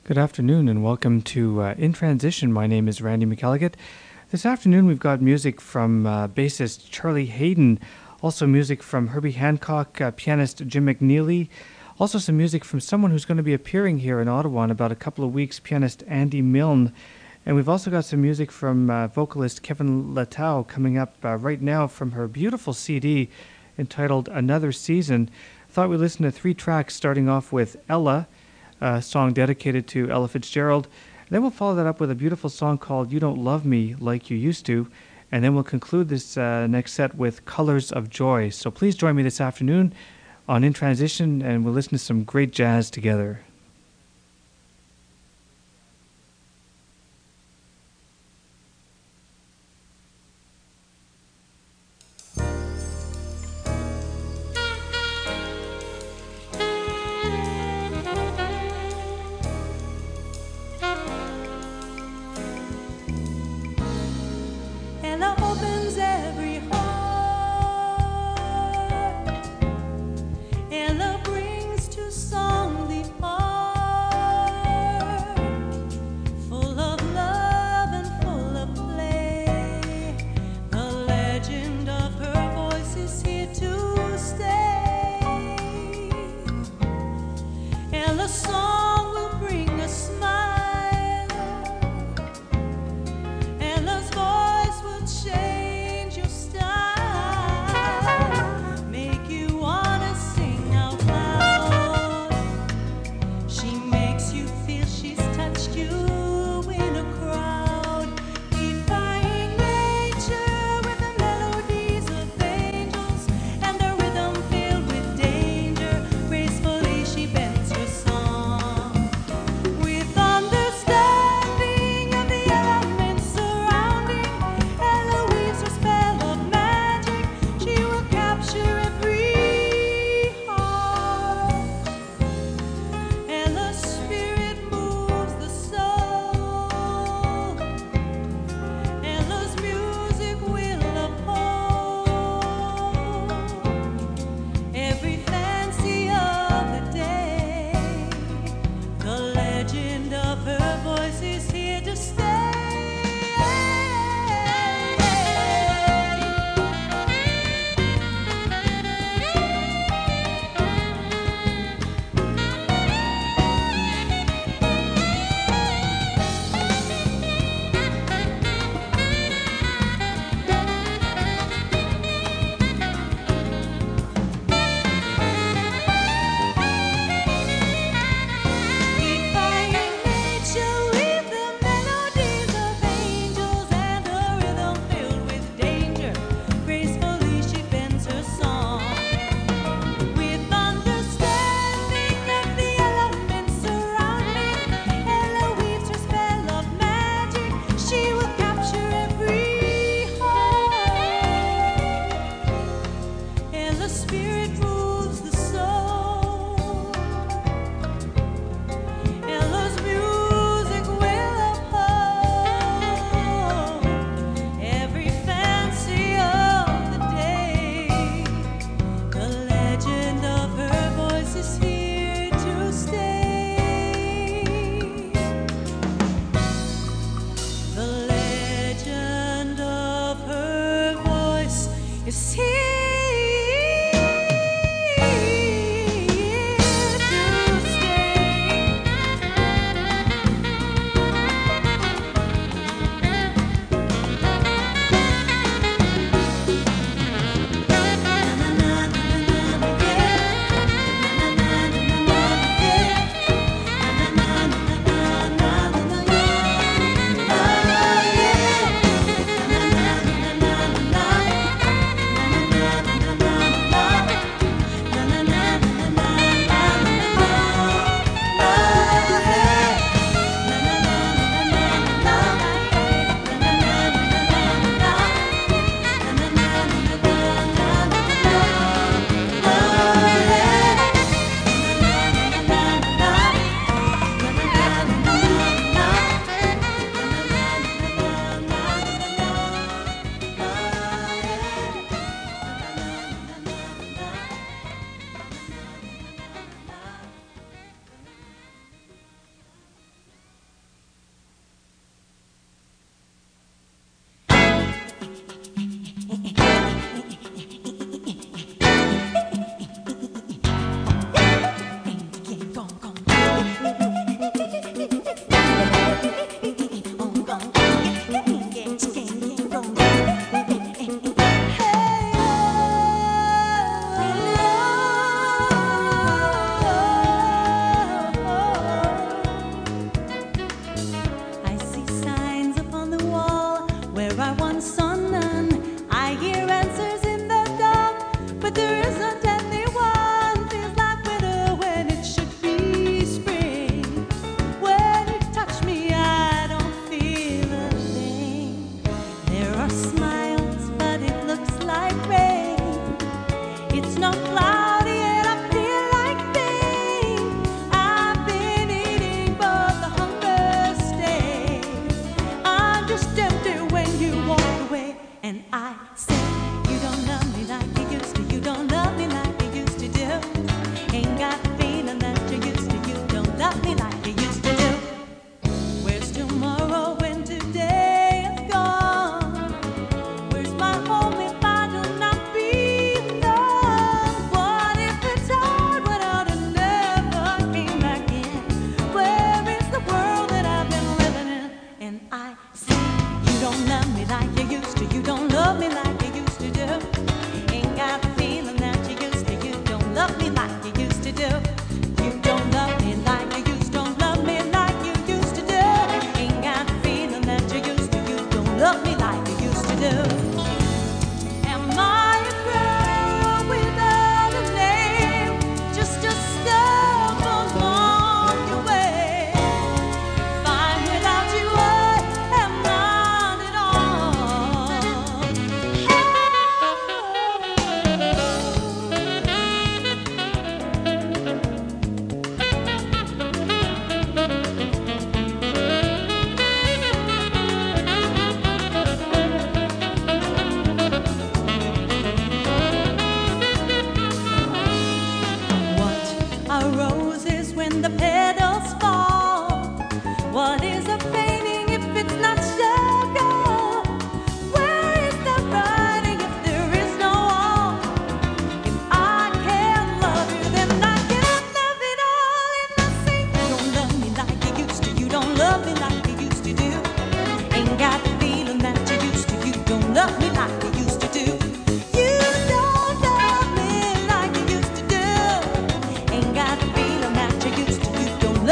Good afternoon and welcome to In Transition. My name is Randy McElligott. This afternoon we've got music from bassist Charlie Hayden, also music from Herbie Hancock, pianist Jim McNeely, also some music from someone who's going to be appearing here in Ottawa in about a couple of weeks, pianist Andy Milne. And we've also got some music from vocalist Kevin Latau coming up right now from her beautiful CD entitled Another Season. Thought we'd listen to three tracks starting off with Ella, a song dedicated to Ella Fitzgerald. And then we'll follow that up with a beautiful song called You Don't Love Me Like You Used To. And then we'll conclude this next set with Colors of Joy. So please join me this afternoon on In Transition, and we'll listen to some great jazz together. Ella brings to song the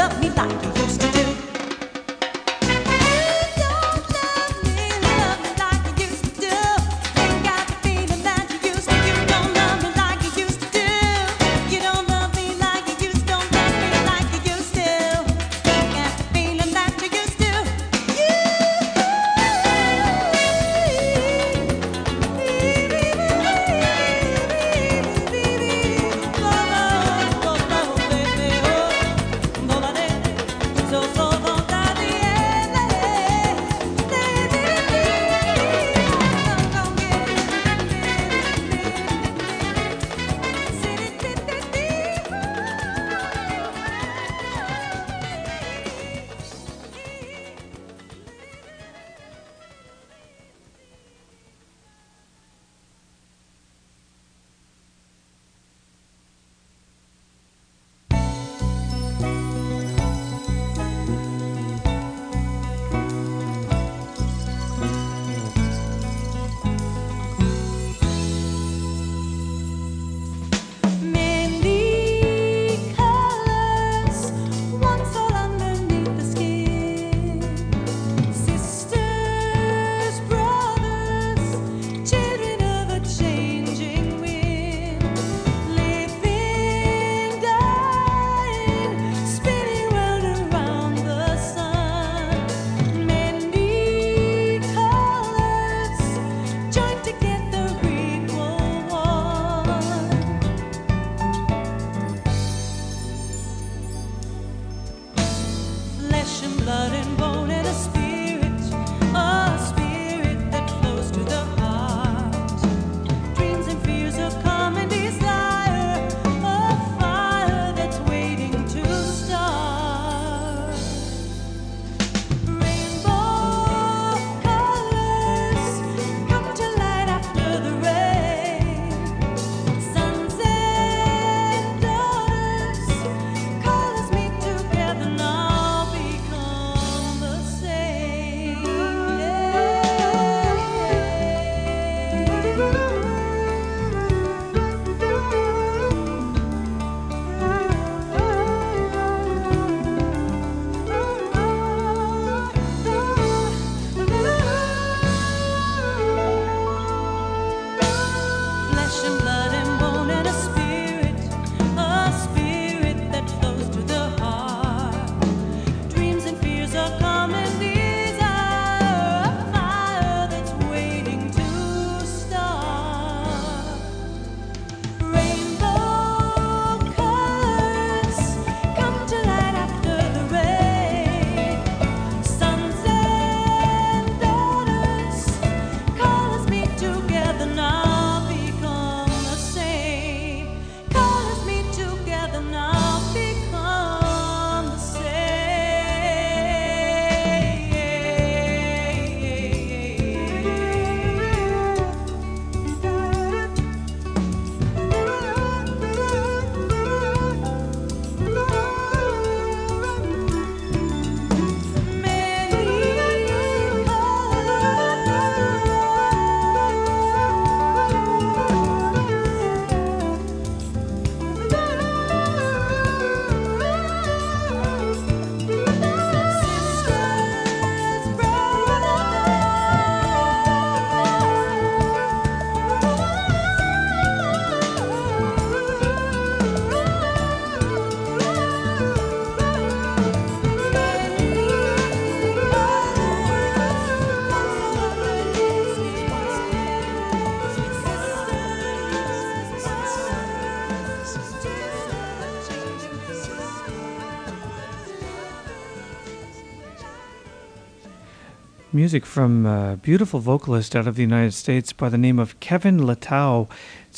Music from a beautiful vocalist out of the United States by the name of Kevin Lettau. It's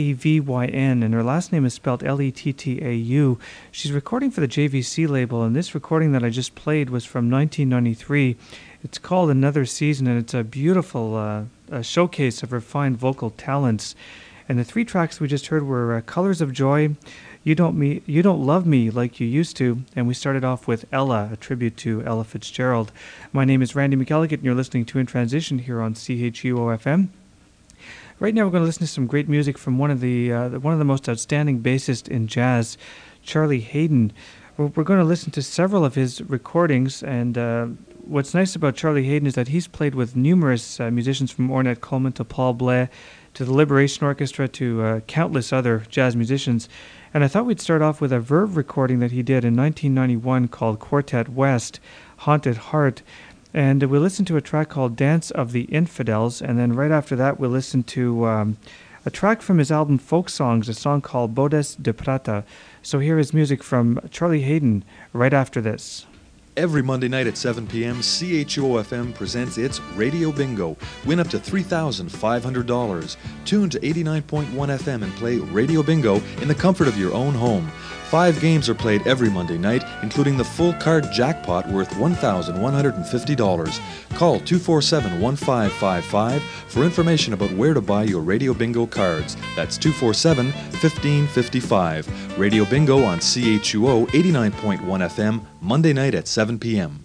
Kevyn, and her last name is spelled Lettau. She's recording for the JVC label, and this recording that I just played was from 1993. It's called Another Season, and it's a beautiful showcase of her fine vocal talents. And the three tracks we just heard were Colors of Joy, You Don't Love Me Like You Used To, and we started off with Ella, a tribute to Ella Fitzgerald. My name is Randy McElligott, and you're listening to In Transition here on CHUO-FM. Right now we're going to listen to some great music from one of the most outstanding bassists in jazz, Charlie Haden. We're going to listen to several of his recordings, and what's nice about Charlie Haden is that he's played with numerous musicians from Ornette Coleman to Paul Blais to the Liberation Orchestra to countless other jazz musicians. And I thought we'd start off with a Verve recording that he did in 1991 called Quartet West, Haunted Heart. And we'll listen to a track called Dance of the Infidels, and then right after that we'll listen to a track from his album Folk Songs, a song called Bodes de Prata. So here is music from Charlie Haden right after this. Every Monday night at 7 p.m., CHUO-FM presents its Radio Bingo. Win up to $3,500. Tune to 89.1 FM and play Radio Bingo in the comfort of your own home. 5 games are played every Monday night, including the full card jackpot worth $1,150. Call 247-1555 for information about where to buy your Radio Bingo cards. That's 247-1555. Radio Bingo on CHUO 89.1 FM, Monday night at 7 p.m.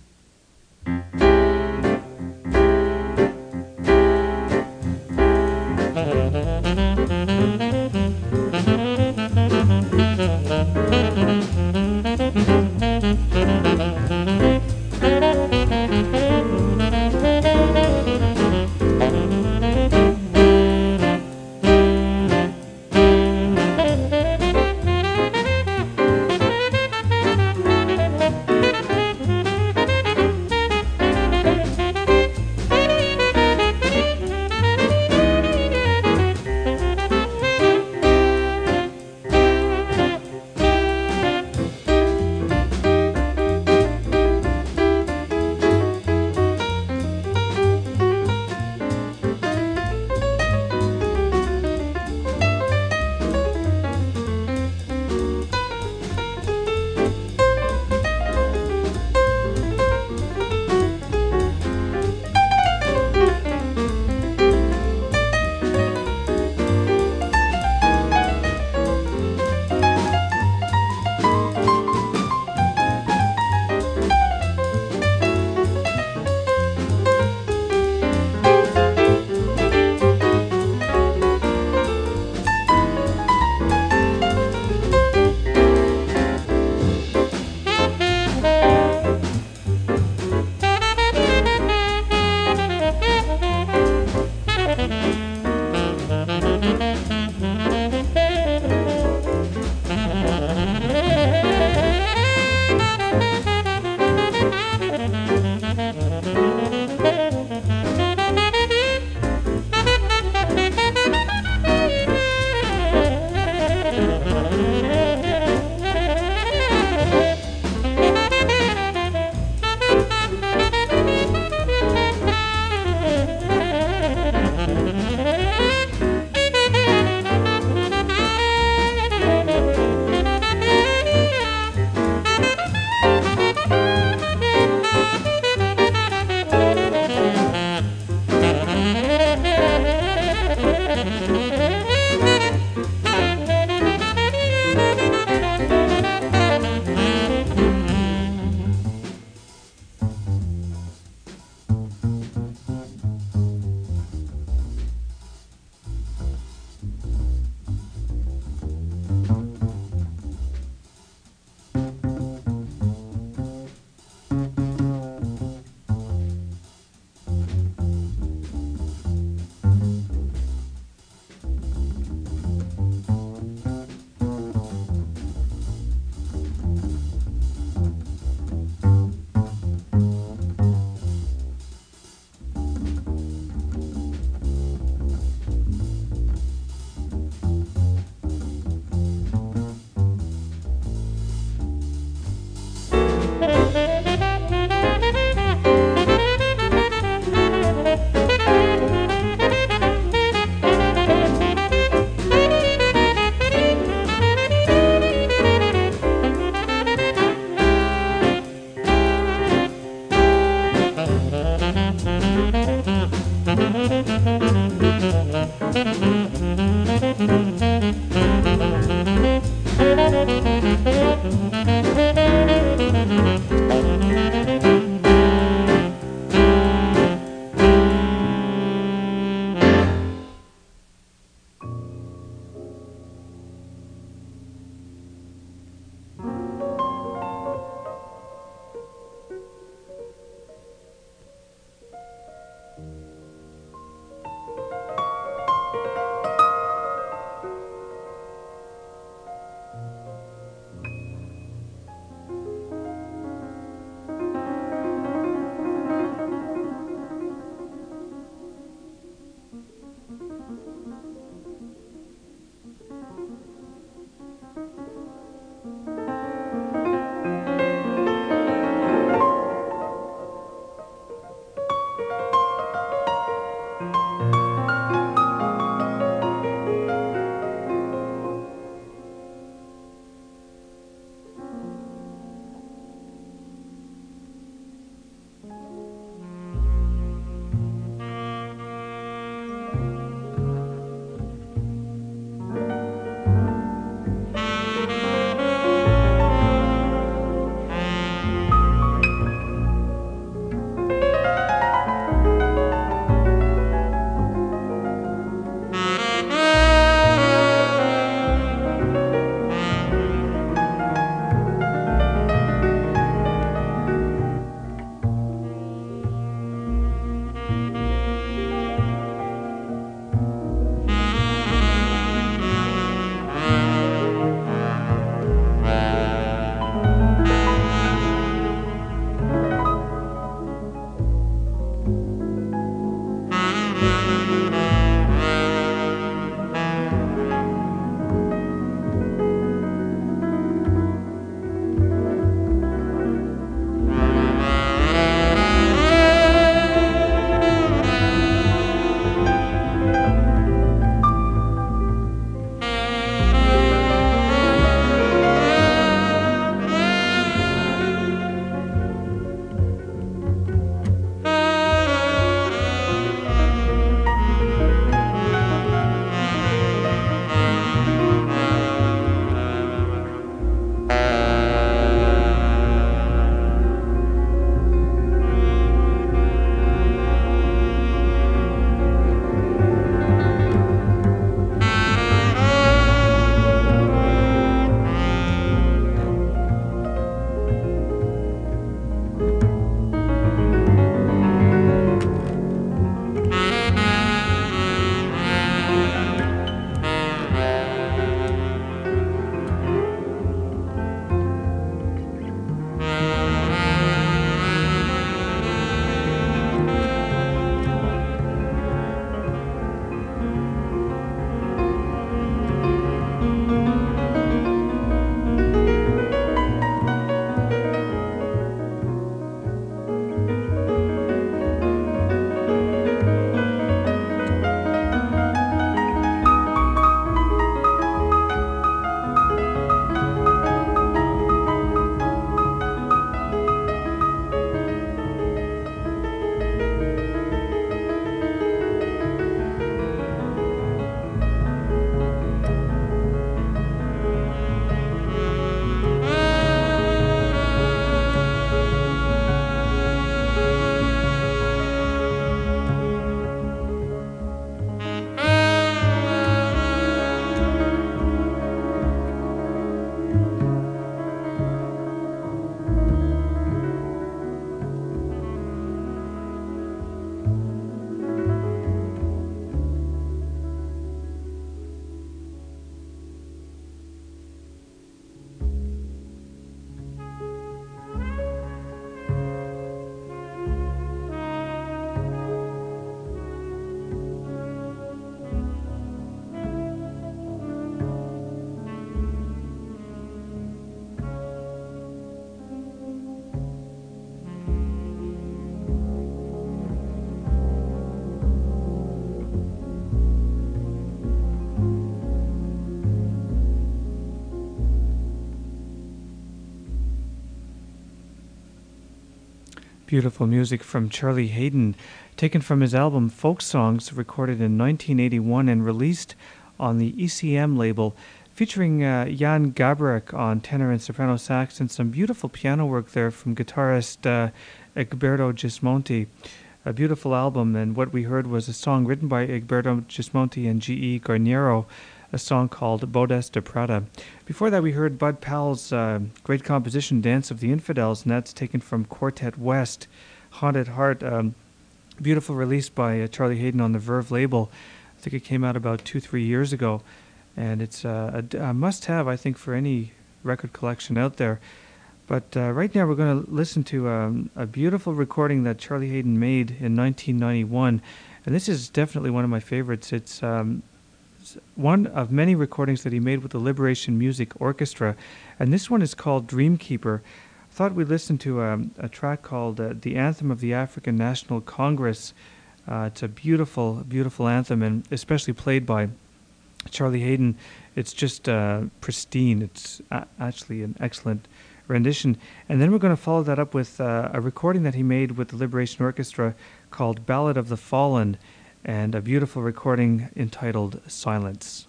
Beautiful music from Charlie Hayden, taken from his album Folk Songs, recorded in 1981 and released on the ECM label, featuring Jan Gabarek on tenor and soprano sax, and some beautiful piano work there from guitarist Egberto Gismonti. A beautiful album, and what we heard was a song written by Egberto Gismonti and G.E. Garniero, a song called Bodas de Prada. Before that, we heard Bud Powell's great composition, Dance of the Infidels, and that's taken from Quartet West, Haunted Heart, beautiful release by Charlie Hayden on the Verve label. I think it came out about 2-3 years ago, and it's a must-have, I think, for any record collection out there. But right now we're going to listen to a beautiful recording that Charlie Hayden made in 1991, and this is definitely one of my favorites. It's one of many recordings that he made with the Liberation Music Orchestra, and this one is called Dreamkeeper. I thought we'd listen to a track called The Anthem of the African National Congress. It's a beautiful, beautiful anthem, and especially played by Charlie Hayden. It's just pristine. It's actually an excellent rendition. And then we're going to follow that up with a recording that he made with the Liberation Orchestra called Ballad of the Fallen, and a beautiful recording entitled Silence.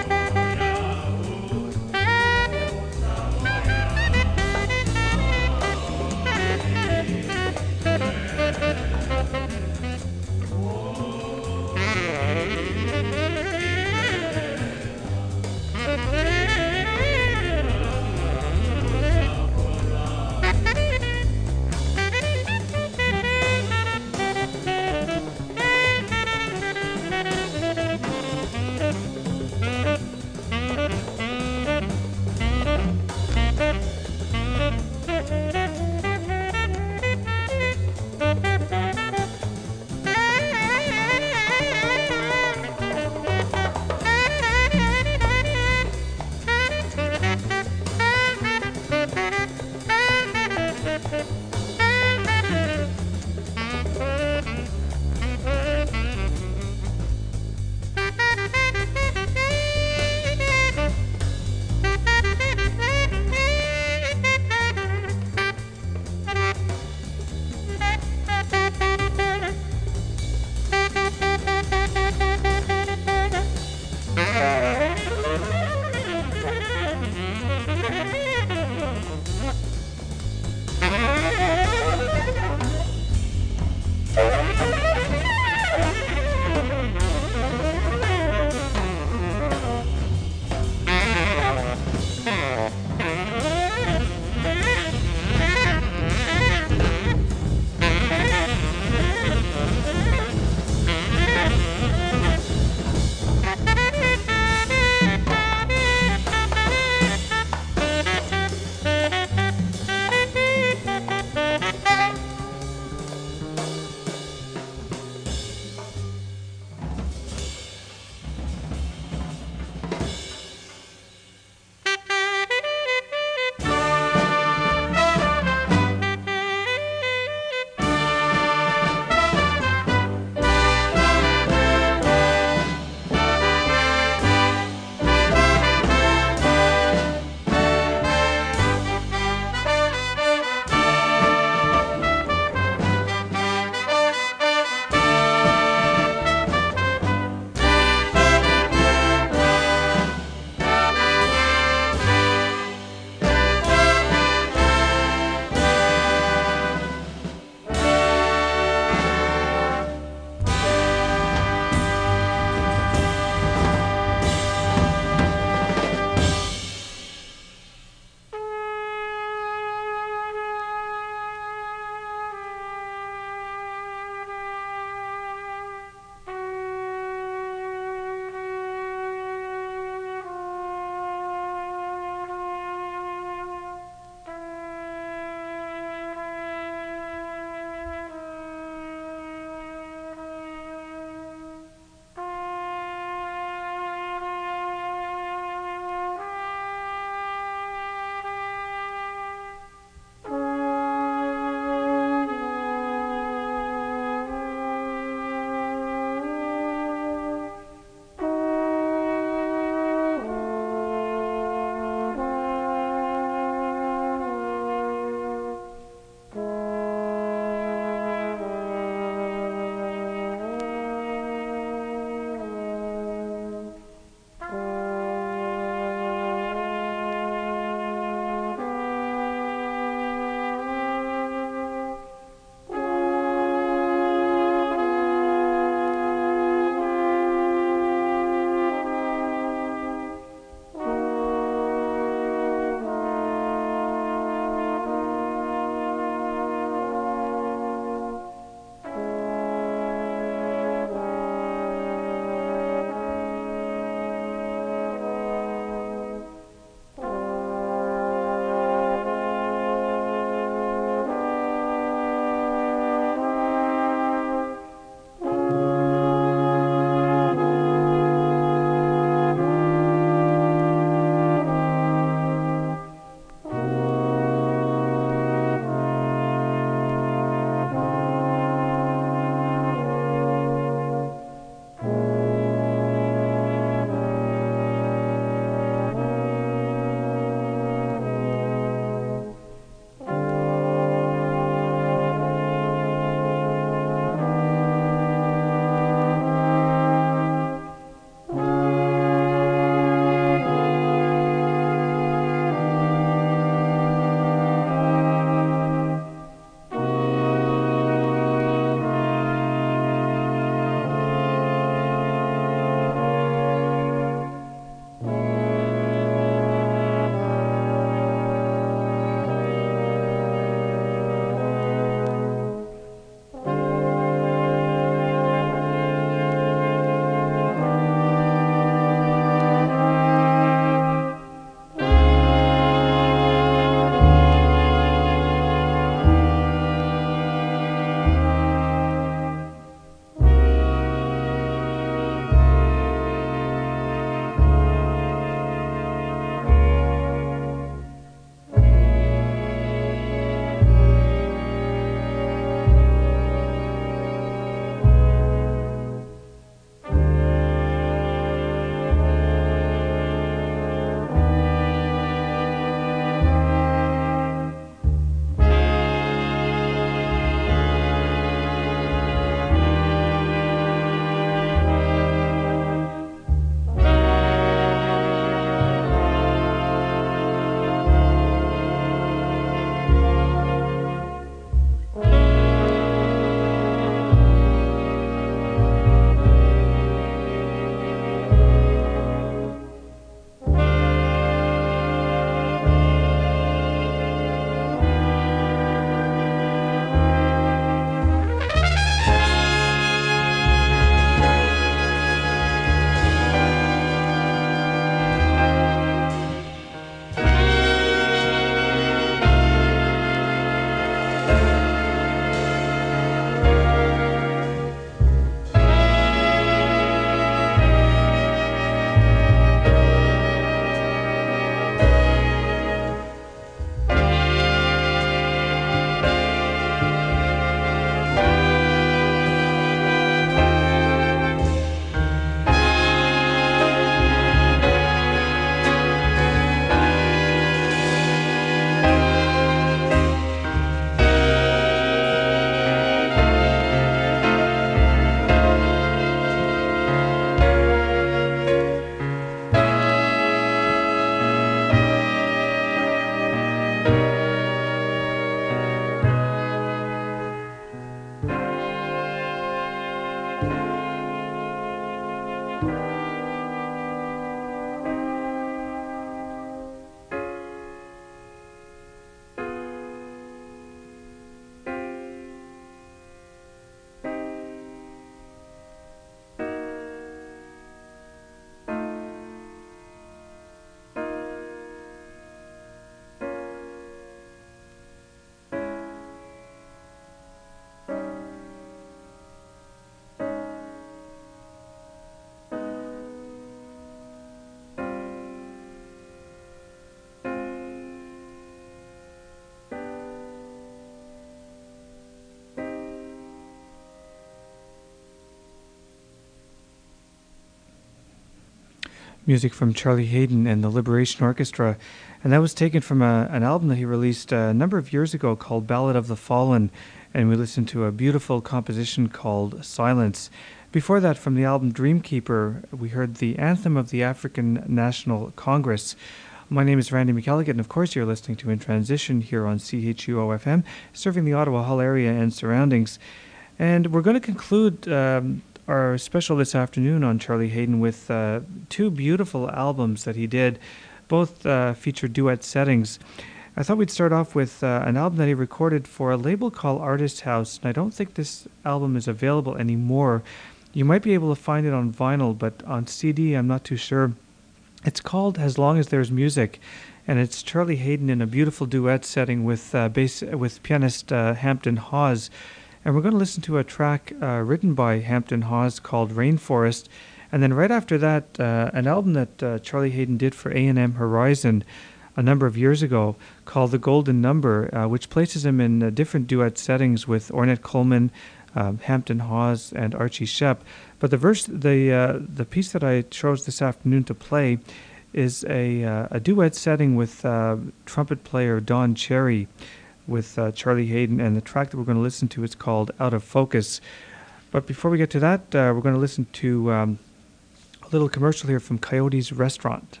music from Charlie Hayden and the Liberation Orchestra, and that was taken from an album that he released a number of years ago called Ballad of the Fallen, and we listened to a beautiful composition called Silence. Before that, from the album Dreamkeeper, we heard the anthem of the African National Congress. My name is Randy McElligott, and of course you're listening to In Transition here on CHUO-FM, serving the Ottawa Hull area and surroundings. And we're going to conclude our special this afternoon on Charlie Hayden with two beautiful albums that he did. Both feature duet settings. I thought we'd start off with an album that he recorded for a label called Artist House, and I don't think this album is available anymore. You might be able to find it on vinyl, but on CD I'm not too sure. It's called As Long as There's Music, and it's Charlie Hayden in a beautiful duet setting with pianist Hampton Hawes. And we're going to listen to a track written by Hampton Hawes called Rainforest. And then right after that, an album that Charlie Hayden did for A&M Horizon a number of years ago called The Golden Number, which places him in different duet settings with Ornette Coleman, Hampton Hawes, and Archie Shepp. But the piece that I chose this afternoon to play is a duet setting with trumpet player Don Cherry with Charlie Hayden, and the track that we're going to listen to is called Out of Focus. But before we get to that, we're going to listen to a little commercial here from Coyote's Restaurant.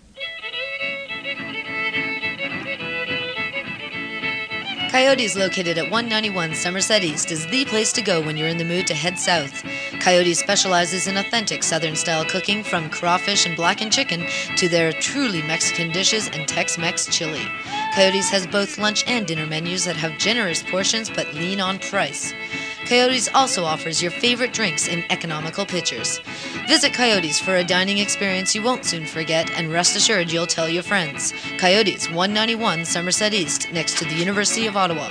Coyote's, located at 191 Somerset East, is the place to go when you're in the mood to head south. Coyote specializes in authentic Southern-style cooking, from crawfish and blackened chicken to their truly Mexican dishes and Tex-Mex chili. Coyote's has both lunch and dinner menus that have generous portions but lean on price. Coyote's also offers your favorite drinks in economical pitchers. Visit Coyote's for a dining experience you won't soon forget, and rest assured you'll tell your friends. Coyote's, 191 Somerset East, next to the University of Ottawa.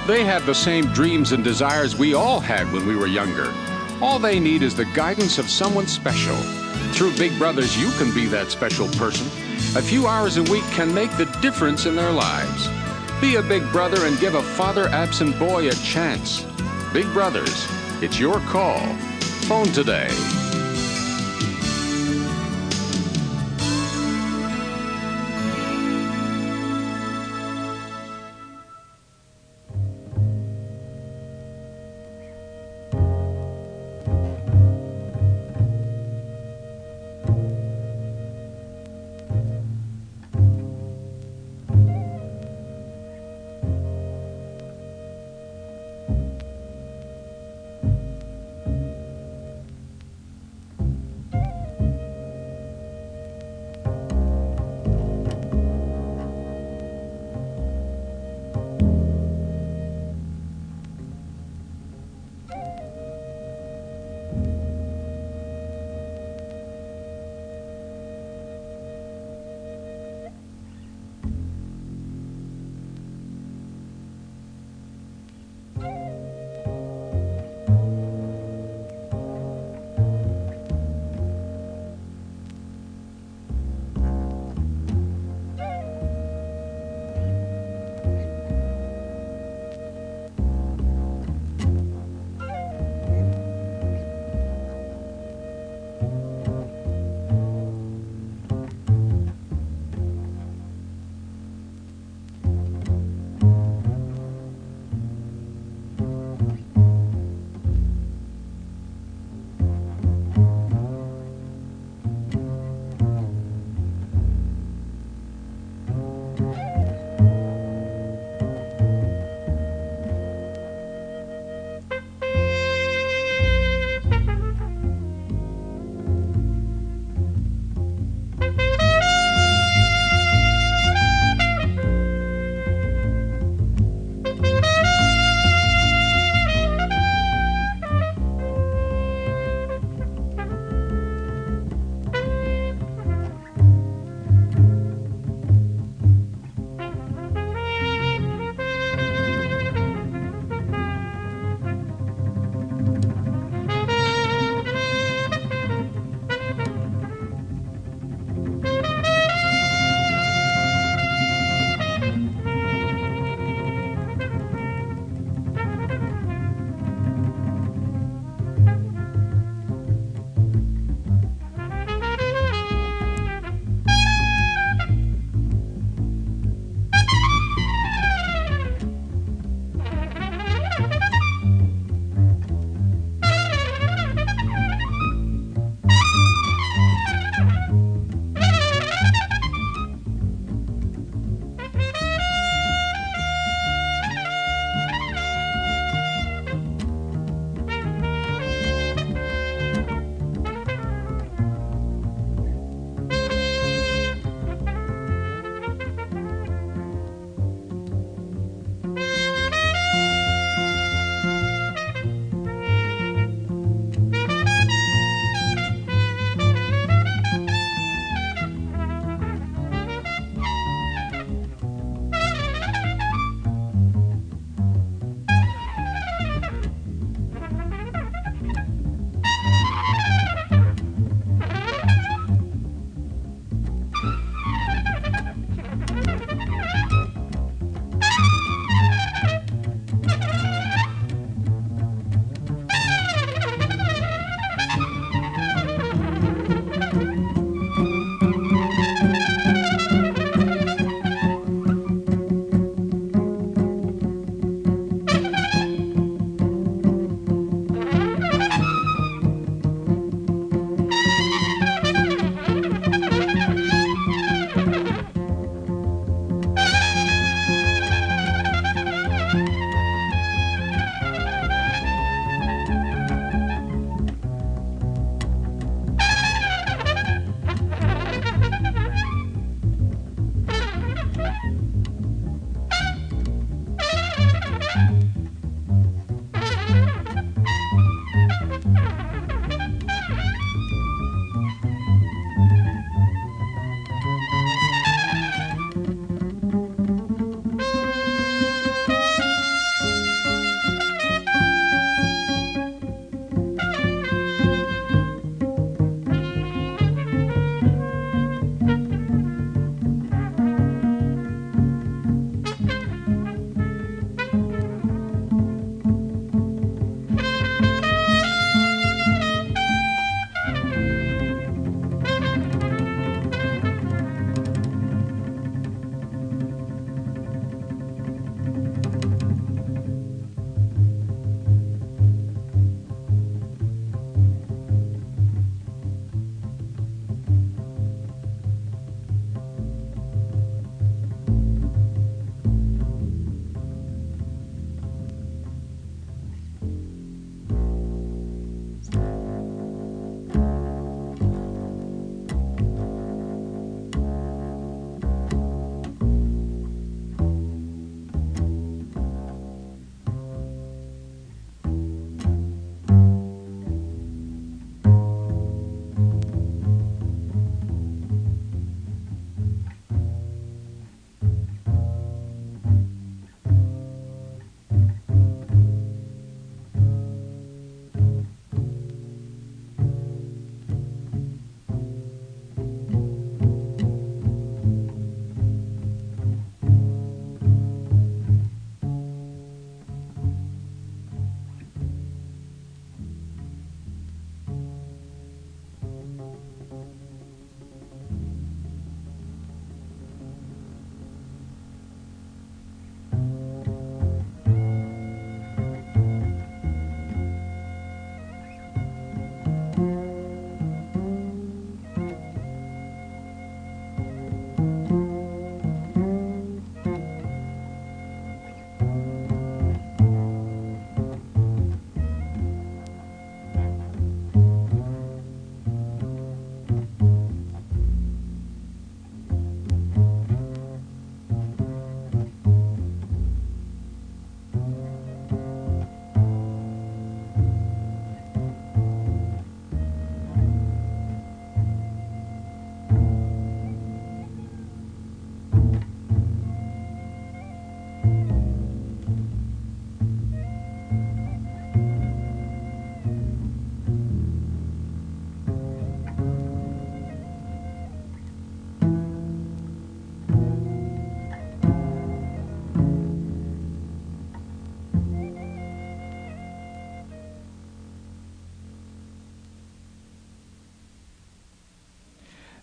They have the same dreams and desires we all had when we were younger. All they need is the guidance of someone special. Through Big Brothers, you can be that special person. A few hours a week can make the difference in their lives. Be a big brother and give a father-absent boy a chance. Big Brothers, it's your call. Phone today.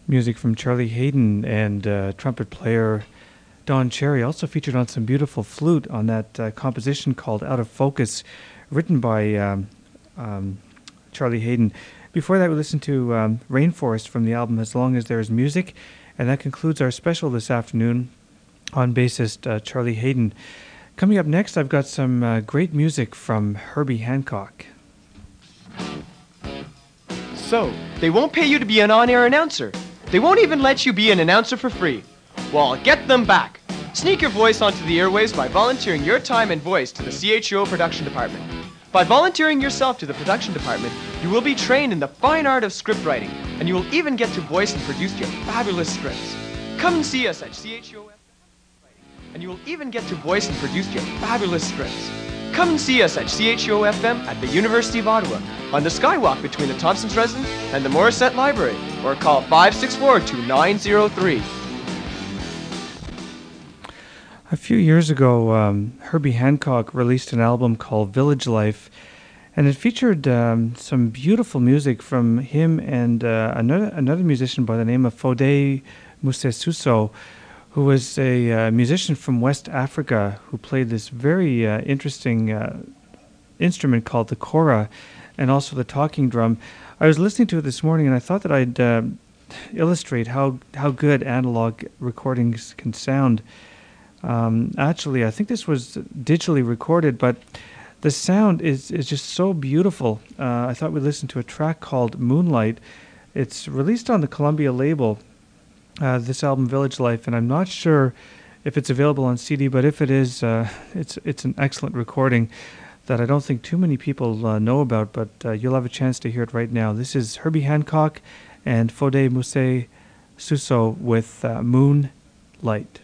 Music from Charlie Hayden and trumpet player Don Cherry, also featured on some beautiful flute on that composition called Out of Focus, written by Charlie Hayden. Before that, we listened to Rainforest from the album As Long As There Is Music, and that concludes our special this afternoon on bassist Charlie Hayden. Coming up next, I've got some great music from Herbie Hancock. So, they won't pay you to be an on-air announcer. They won't even let you be an announcer for free. Well, get them back. Sneak your voice onto the airwaves by volunteering your time and voice to the CHUO production department. By volunteering yourself to the production department, you will be trained in the fine art of script writing, and you will even get to voice and produce your fabulous scripts. Come and see us at CHUO, and you will even get to voice and produce your fabulous scripts. Come and see us at CHUO FM at the University of Ottawa, on the skywalk between the Thompson's Residence and the Morissette Library, or call 564-2903. A few years ago, Herbie Hancock released an album called Village Life, and it featured some beautiful music from him and another musician by the name of Fode Musesuso, who was a musician from West Africa who played this very interesting instrument called the kora, and also the talking drum. I was listening to it this morning, and I thought that I'd illustrate how good analog recordings can sound. Actually, I think this was digitally recorded, but the sound is just so beautiful. I thought we'd listen to a track called Moonlight. It's released on the Columbia label, this album Village Life, and I'm not sure if it's available on CD, but if it is, it's an excellent recording that I don't think too many people know about, but you'll have a chance to hear it right now. This is Herbie Hancock and Fode Musesuso with Moonlight.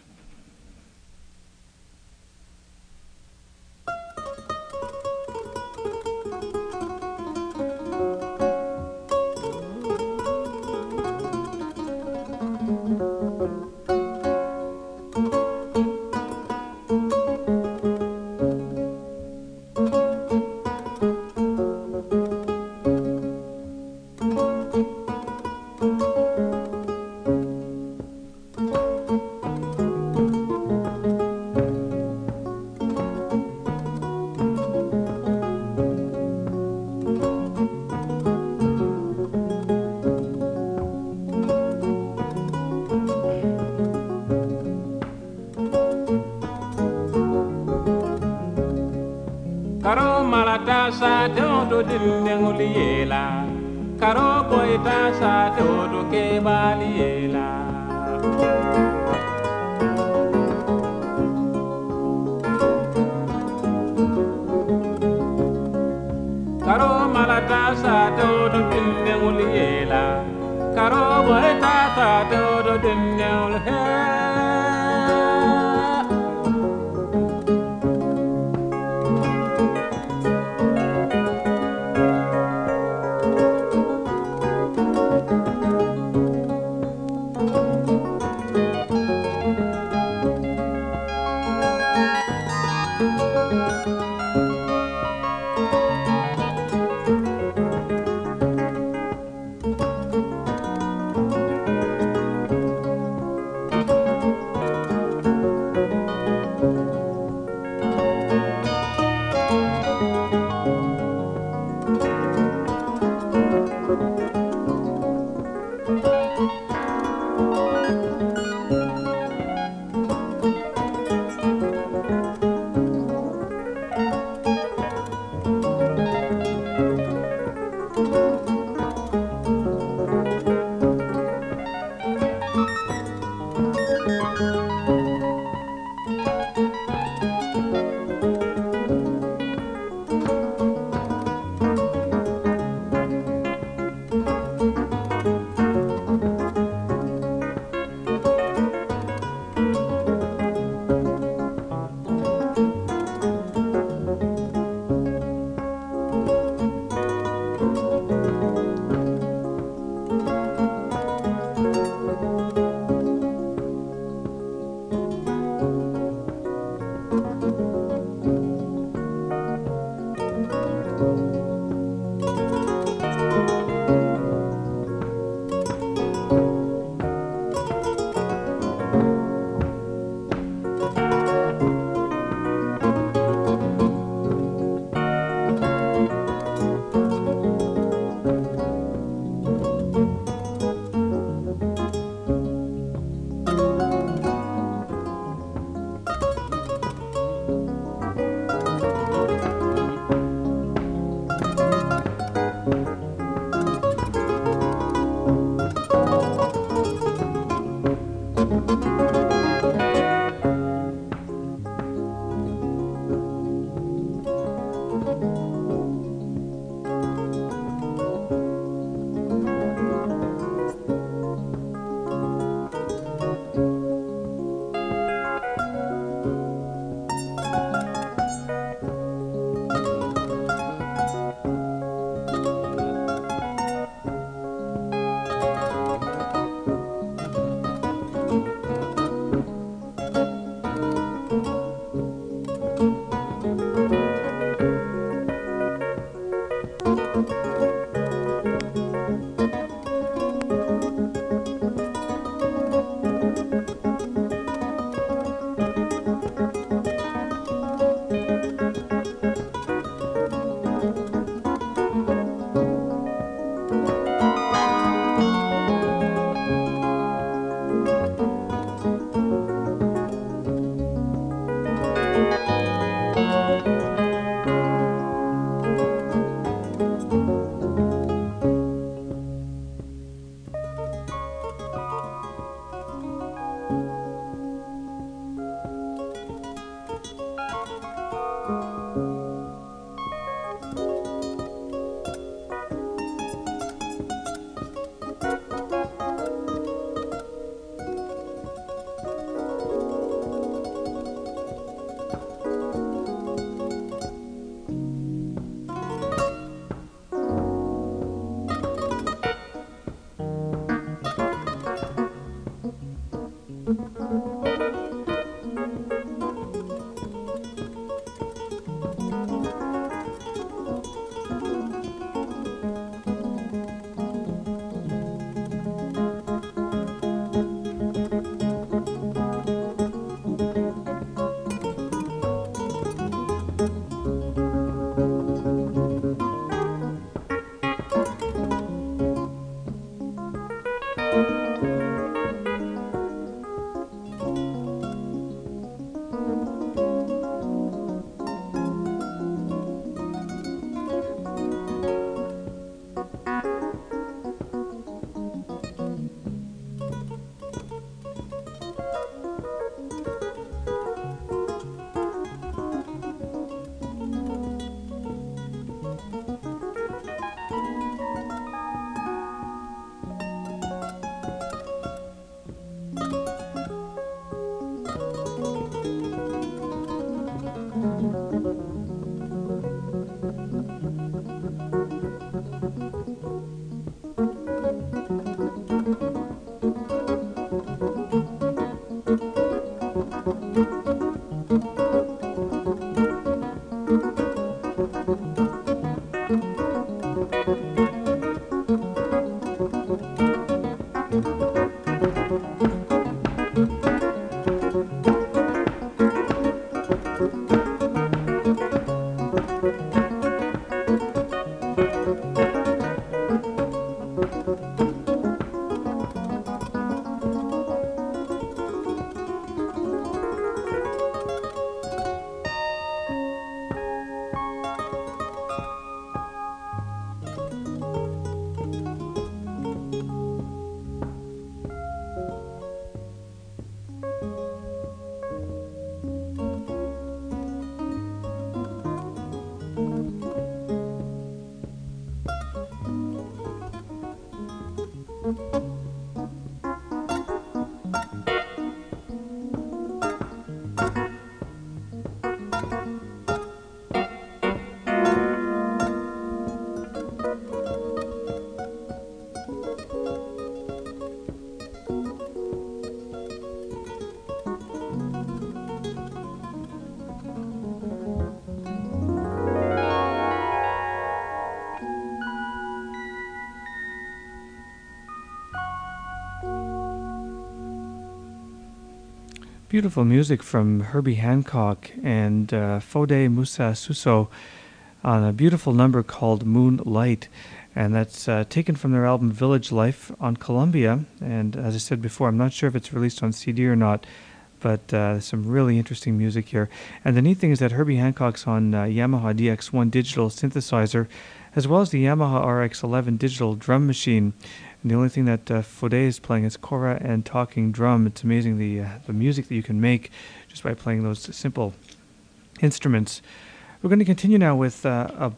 Beautiful music from Herbie Hancock and Fode Musa Suso on a beautiful number called Moonlight. And that's taken from their album Village Life on Columbia. And as I said before, I'm not sure if it's released on CD or not, but some really interesting music here. And the neat thing is that Herbie Hancock's on Yamaha DX1 digital synthesizer, as well as the Yamaha RX11 digital drum machine. And the only thing that Fode is playing is kora and talking drum. It's amazing the music that you can make just by playing those simple instruments. We're going to continue now with a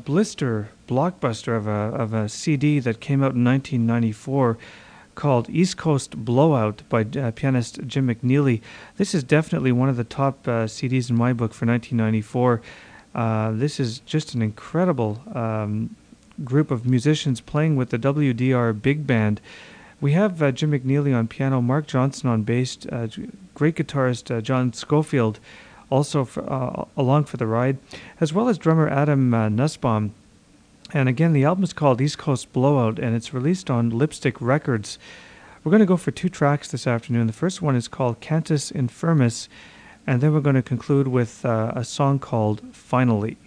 blockbuster of a CD that came out in 1994 called East Coast Blowout by pianist Jim McNeely. This is definitely one of the top CDs in my book for 1994. This is just an incredible group of musicians playing with the WDR Big Band. We have Jim McNeely on piano, Mark Johnson on bass, great guitarist John Schofield also along for the ride, as well as drummer Adam Nussbaum. And again, the album is called East Coast Blowout, and it's released on Lipstick Records. We're going to go for 2 tracks this afternoon. The first one is called Cantus Infirmis, and then we're going to conclude with a song called Finally.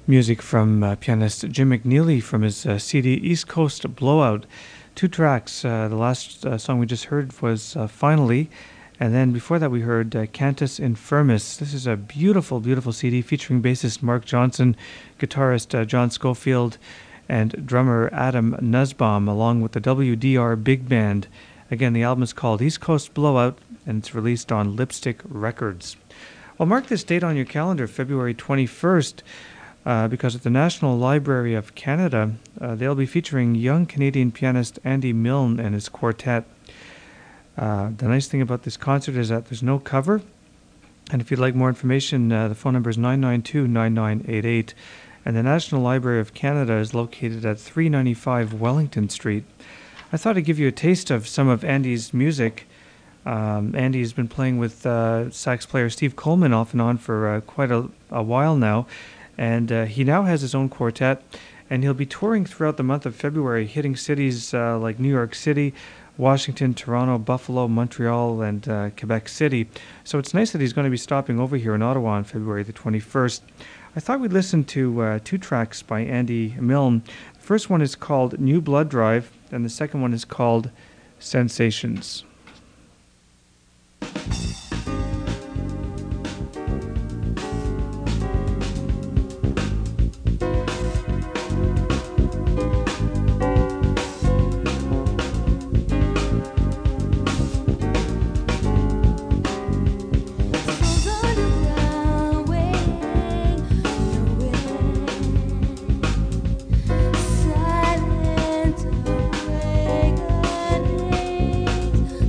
Music from pianist Jim McNeely from his CD East Coast Blowout. Two tracks. The last song we just heard was Finally, and then before that we heard Cantus Infirmis. This is a beautiful, beautiful CD featuring bassist Mark Johnson, guitarist John Schofield, and drummer Adam Nussbaum, along with the WDR Big Band. Again, the album is called East Coast Blowout, and it's released on Lipstick Records. Well, mark this date on your calendar, February 21st, because at the National Library of Canada, they'll be featuring young Canadian pianist Andy Milne and his quartet. The nice thing about this concert is that there's no cover, and if you'd like more information, the phone number is 992-9988, and the National Library of Canada is located at 395 Wellington Street. I thought I'd give you a taste of some of Andy's music. Andy has been playing with sax player Steve Coleman off and on for quite a while now, and he now has his own quartet, and he'll be touring throughout the month of February, hitting cities like New York City, Washington, Toronto, Buffalo, Montreal, and Quebec City. So it's nice that he's going to be stopping over here in Ottawa on February the 21st. I thought we'd listen to two tracks by Andy Milne. The first one is called New Blood Drive, and the second one is called Sensations. Silent awakening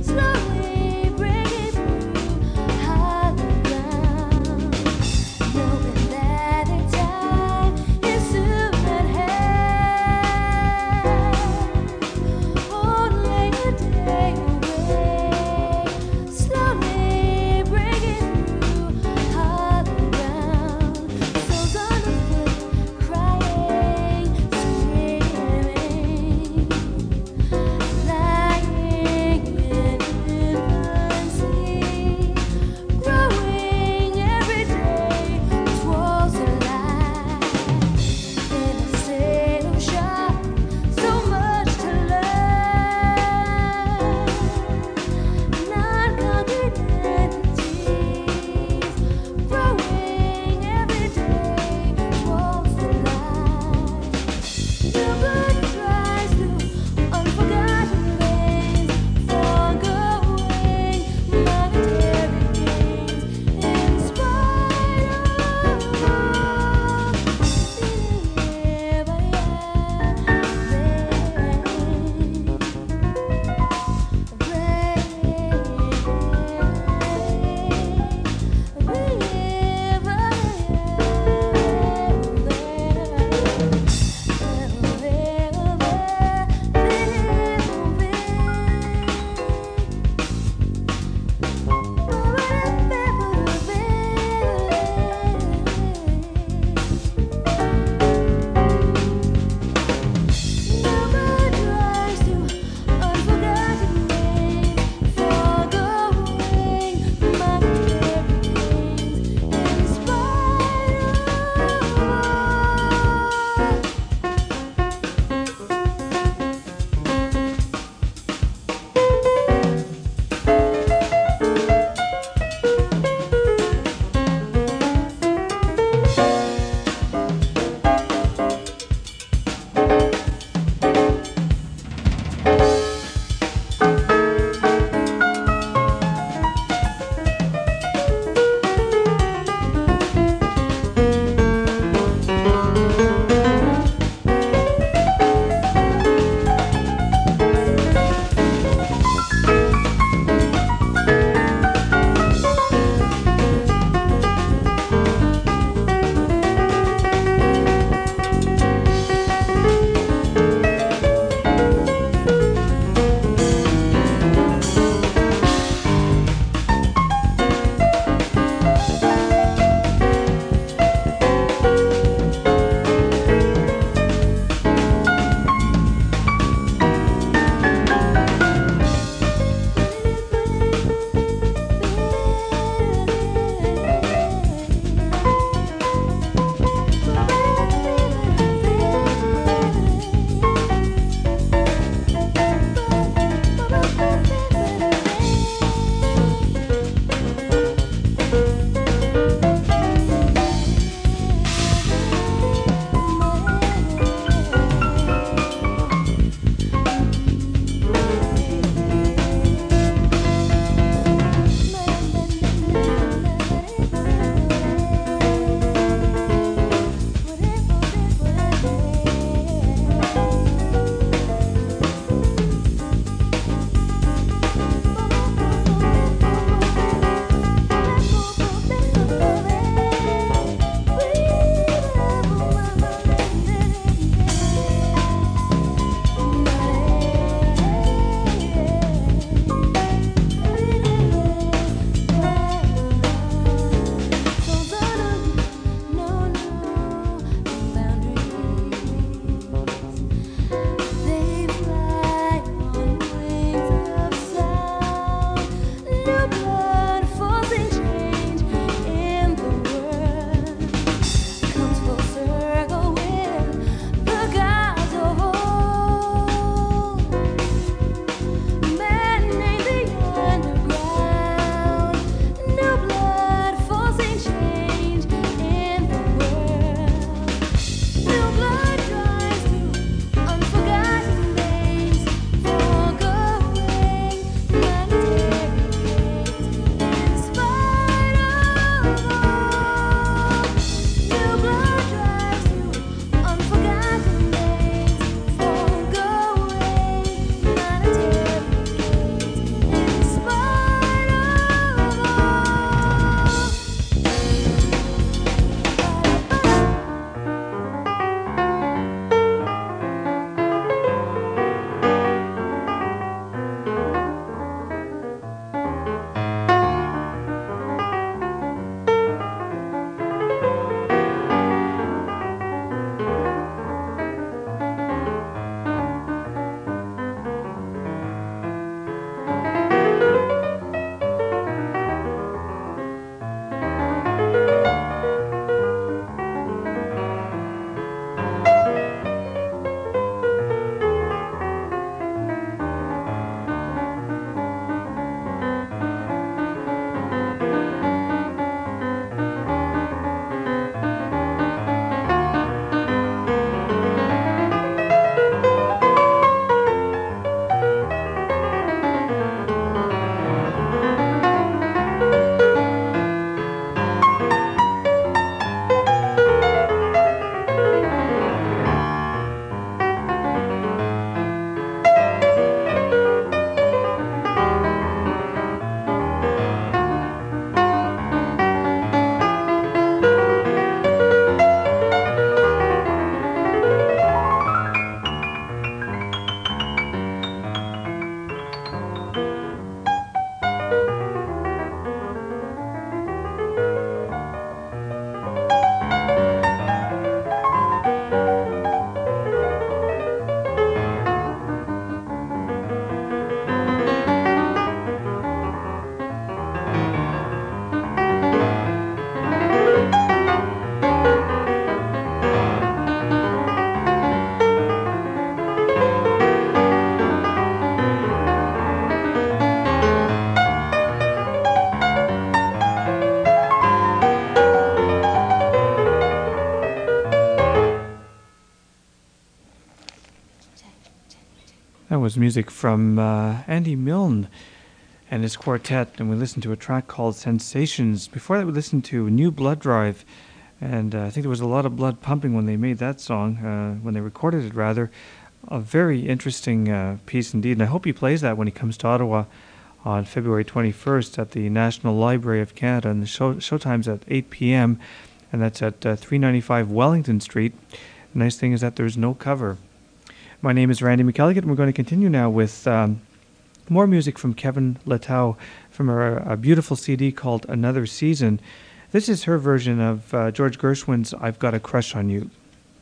was music from Andy Milne and his quartet, and we listened to a track called Sensations. Before that, we listened to New Blood Drive, and I think there was a lot of blood pumping when they made that song, when they recorded it, rather. A very interesting piece indeed, and I hope he plays that when he comes to Ottawa on February 21st at the National Library of Canada, and the showtime's at 8 p.m., and that's at 395 Wellington Street. The nice thing is that there's no cover. My name is Randy McElligott, and we're going to continue now with more music from Kevin Lettow from a beautiful CD called Another Season. This is her version of George Gershwin's I've Got a Crush on You.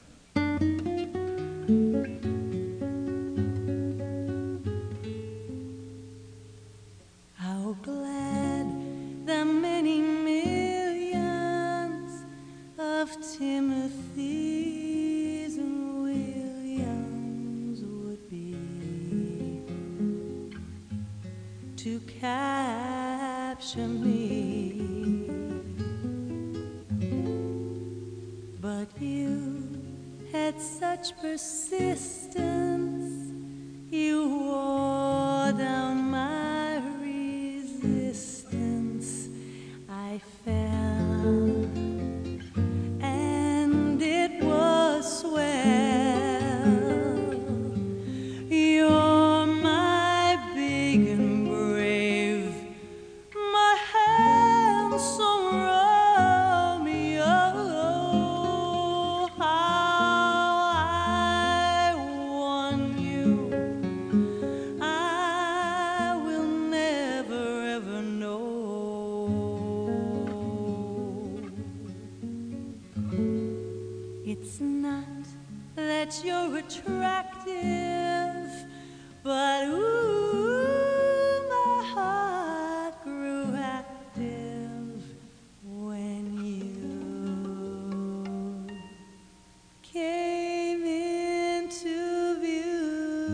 How glad the many millions of Timothys and Williams would be to capture me, but you had such persistence, you wore down my resistance. I fell, and it was swell. You're my big and brave, my handsome Romeo. How I won you, I will never ever know. It's not that you're attractive, but ooh, my heart grew active when you came into view.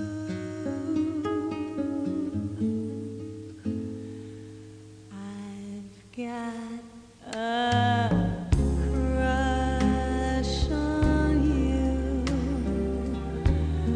I've got a crush on you.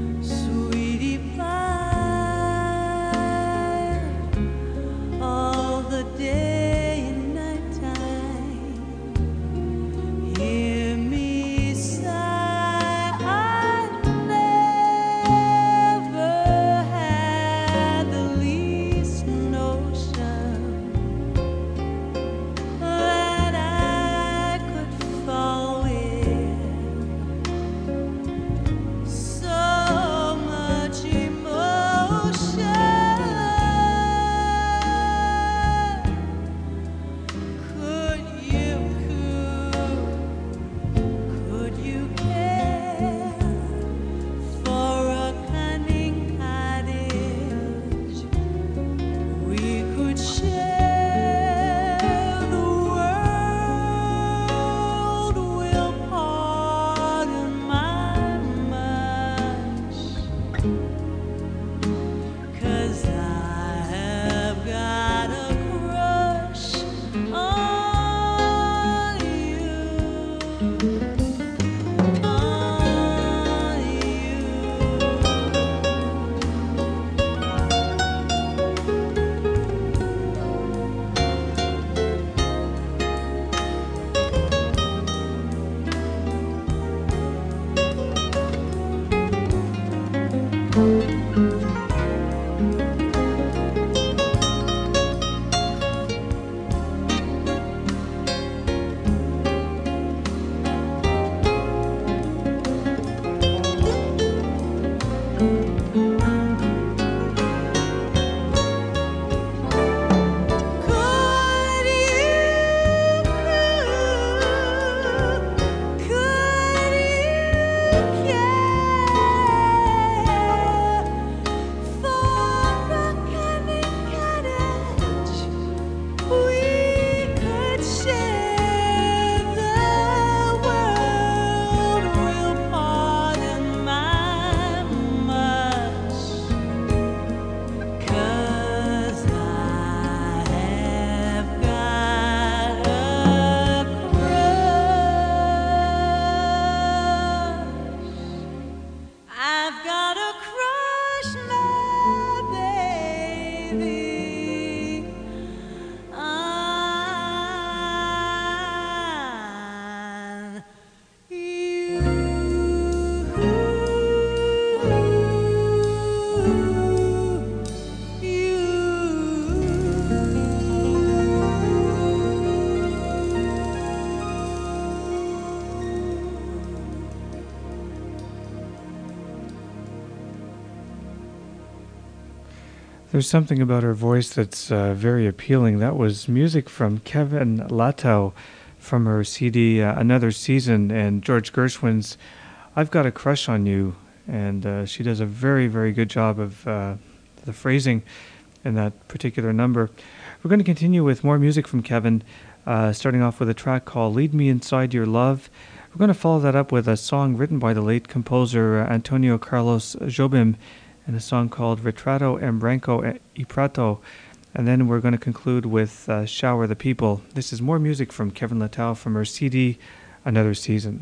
There's something about her voice that's very appealing. That was music from Kevin Latow from her CD Another Season, and George Gershwin's I've Got a Crush on You. And she does a very, very good job of the phrasing in that particular number. We're going to continue with more music from Kevin, starting off with a track called Lead Me Inside Your Love. We're going to follow that up with a song written by the late composer Antonio Carlos Jobim, and a song called Retrato en Branco y Prato. And then we're going to conclude with Shower the People. This is more music from Kevin Latow from her CD Another Season.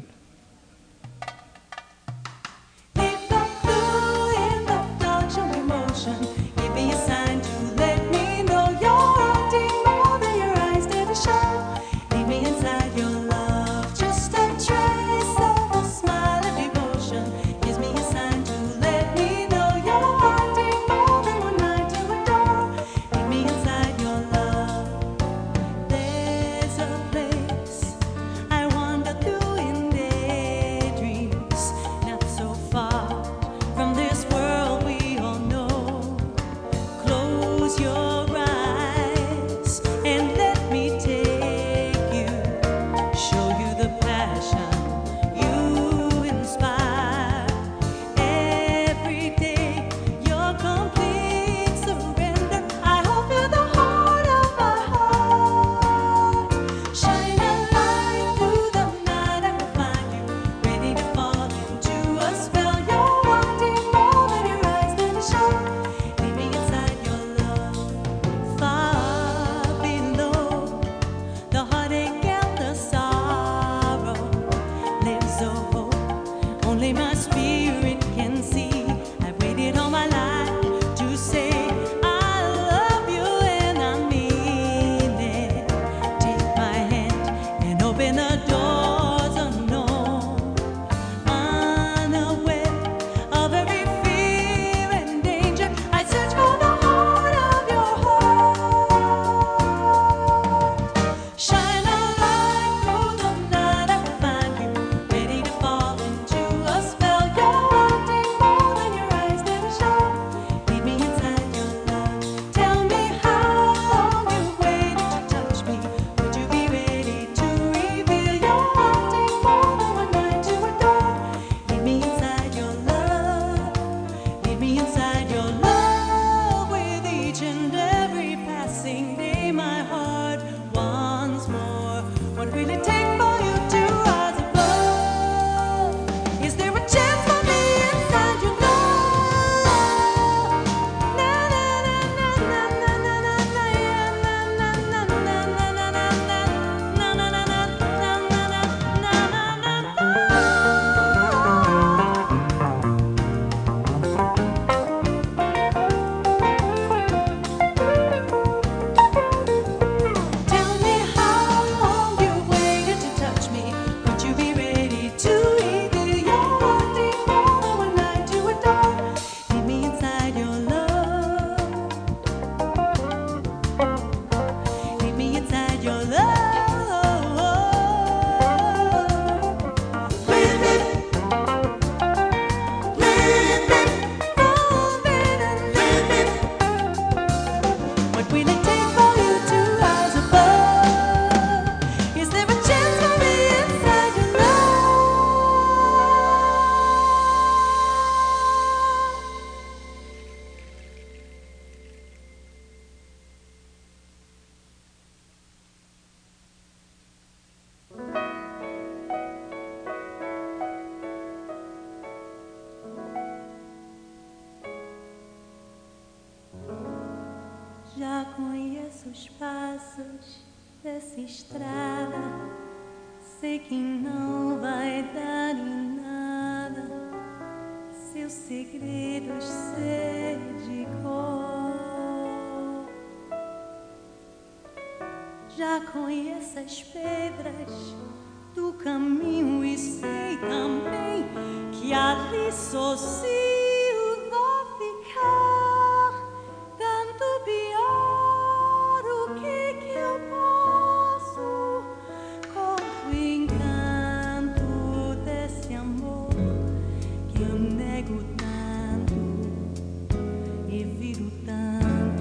Já conheço os passos dessa estrada, sei que não vai dar em nada, seus segredos sei de cor. Já conheço as pedras do caminho e sei também que ali sozinho vou ficar. Tanto pior, o que eu posso contra o encanto desse amor que eu nego tanto e viro tanto.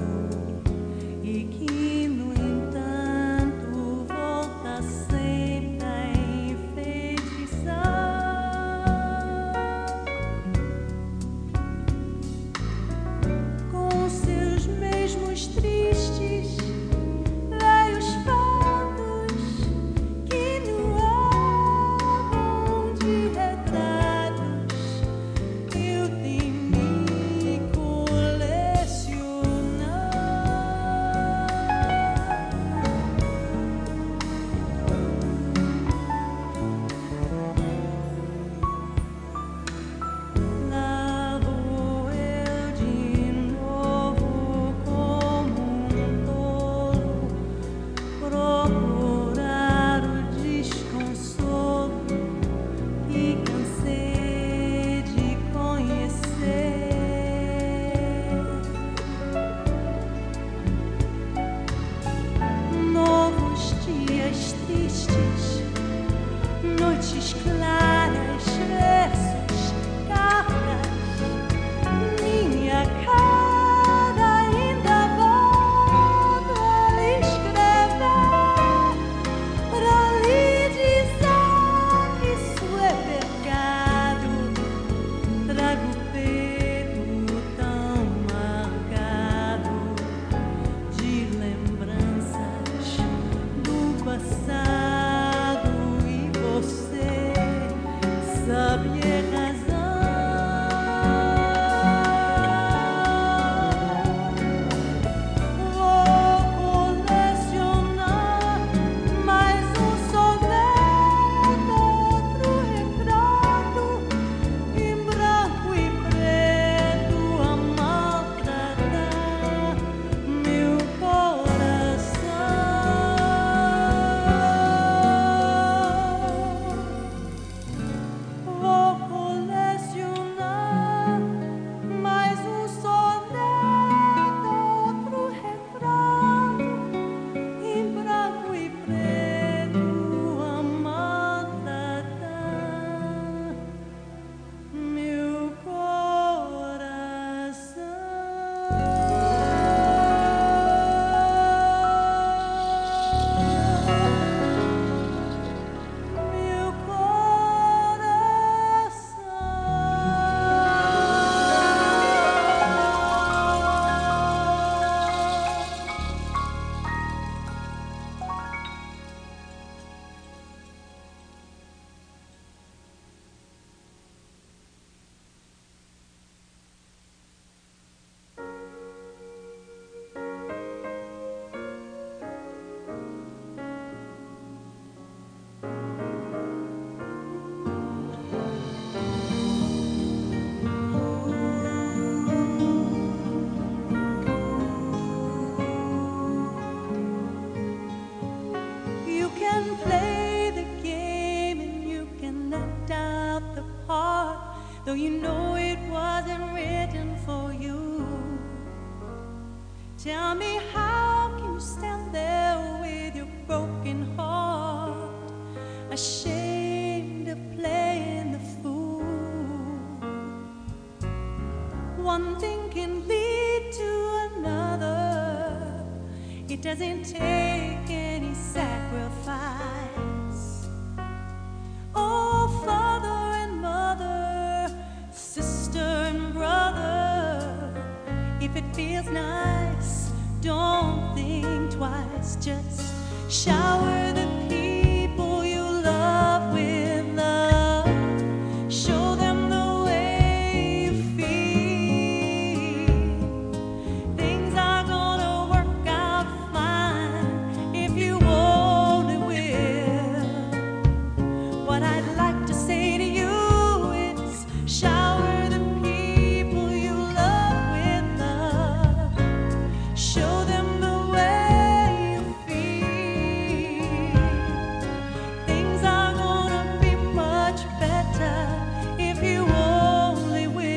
doesn't take any sacrifice. Oh, father and mother, sister and brother, if it feels nice, don't think twice. Just shower the people you love with love. Show them the way you feel. Things are gonna work out fine if you only will. What I'd like to say to you is shower the people you love with love. Show them the way you feel. Things are gonna be much better if you only will.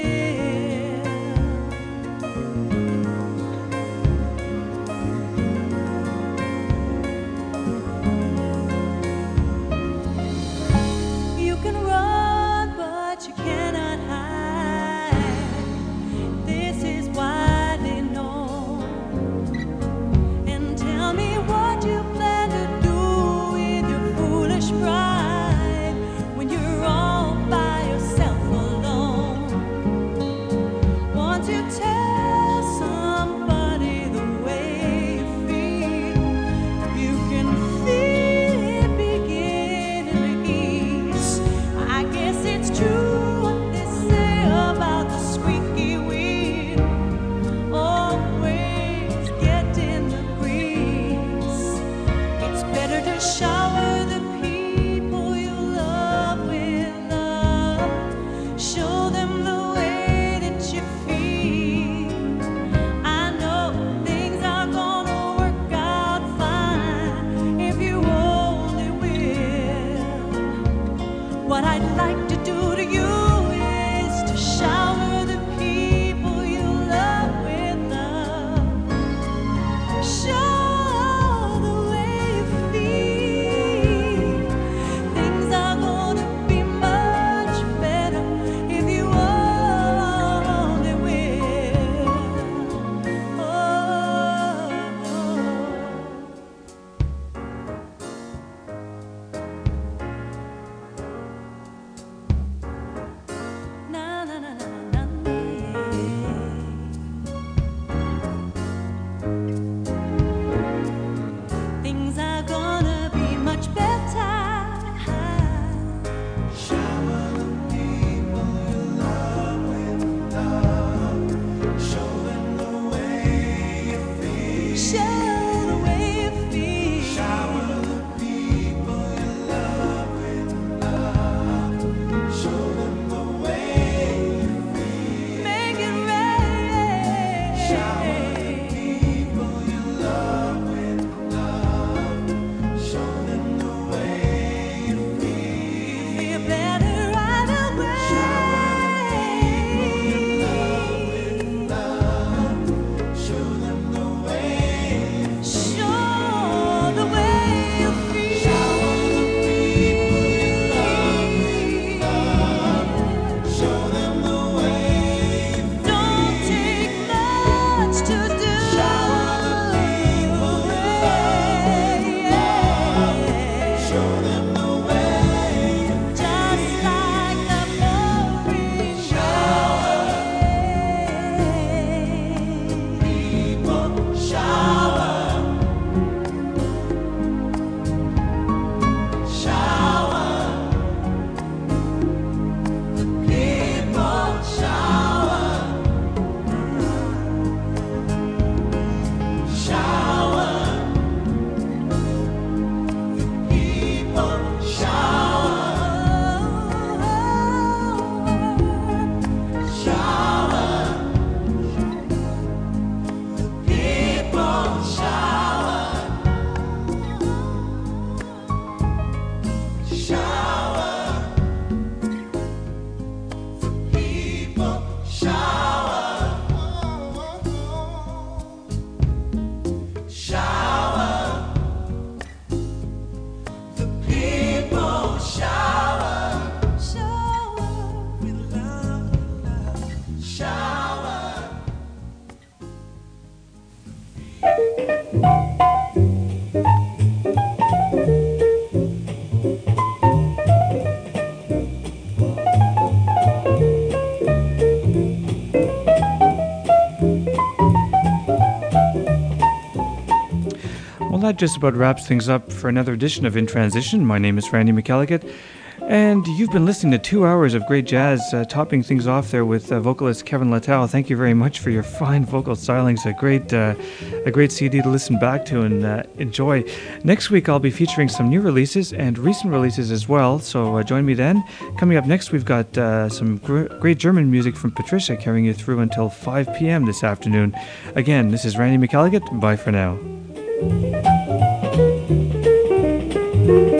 You can run, but you cannot hide. This is widely known. And tell me what you plan to do with your foolish pride when you're all by yourself alone. Once you tell somebody the way you feel, you can feel it beginning to ease. I guess it's true what they say about the squeaky wheel. Always getting the grease. It's better to shower the people you love with love. Show them the way that you feel. I know things are gonna work out fine if you only will. What I'd like to do to you is to shower the people you love with love. Show the way you feel. Things are gonna be much better if you only will. Oh. Na na na na na na. Things are gonna be much better. Shower the people you love with love. Show them the way you feel. Show the way you feel. Shower the people you love with love. Show them the way you feel. Make it right. Shower the people you love with love. Show them the way you feel. Feel better right away. Shower the people you love with love. Show them the way you Well, that just about wraps things up for another edition of In Transition. My name is Randy McElligott, and you've been listening to 2 hours of great jazz, topping things off there with vocalist Kevin Littell. Thank you very much for your fine vocal stylings. A great CD to listen back to and enjoy. Next week, I'll be featuring some new releases and recent releases as well, so join me then. Coming up next, we've got some great German music from Patricia carrying you through until 5 p.m. this afternoon. Again, this is Randy McElligott. Bye for now.